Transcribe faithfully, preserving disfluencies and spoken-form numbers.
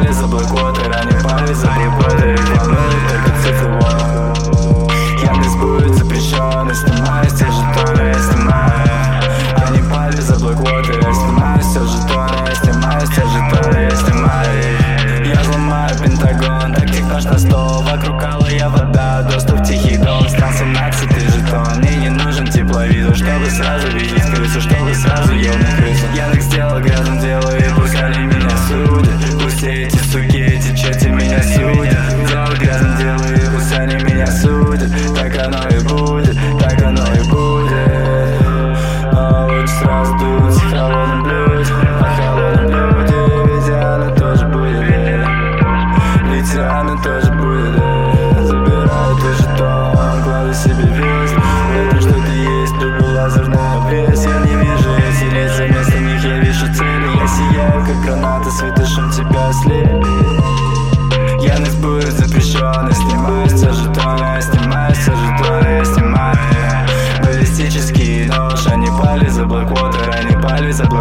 пали за блэквотер, они пали за блэквотер. Рекламируют только цифровой. Яндекс будет запрещен, я снимаю все жетоны, я снимаю. Они пали за блэквотер, я снимаю все жетоны, я снимаю все жетоны, я снимаю. Я взломаю Пентагон, так технож на стол. Вокруг алая вода, доступ в тихий дом. Стал семнадцатый жетон, мне не нужен тепловизор, чтобы сразу видеть крысу, чтобы сразу ел на крысу. Яндекс сделал грязным дело, и пусть они меня судят. Пусть все эти суки, эти черти меня судят. Делал грязным дело, и пусть они меня судят. Так оно и будет, так оно и будет. Но лучше сразу дуть в холодном блюде, а холодном блюде ведь оно тоже будет, ведь оно тоже будет. Забираю твой жетон, кладу себе вес. В этом что-то есть, люблю лазерный обвес. Я не вижу эти лица, вместо них я вижу цели. Я сияю, как граната, светошум тебя ослепит. Яндекс будет запрещен, я снимаю все жетоны, я снимаю все жетоны, я снимаю. Баллистический нож, они пали за блэквотер, они пали за блэквотер.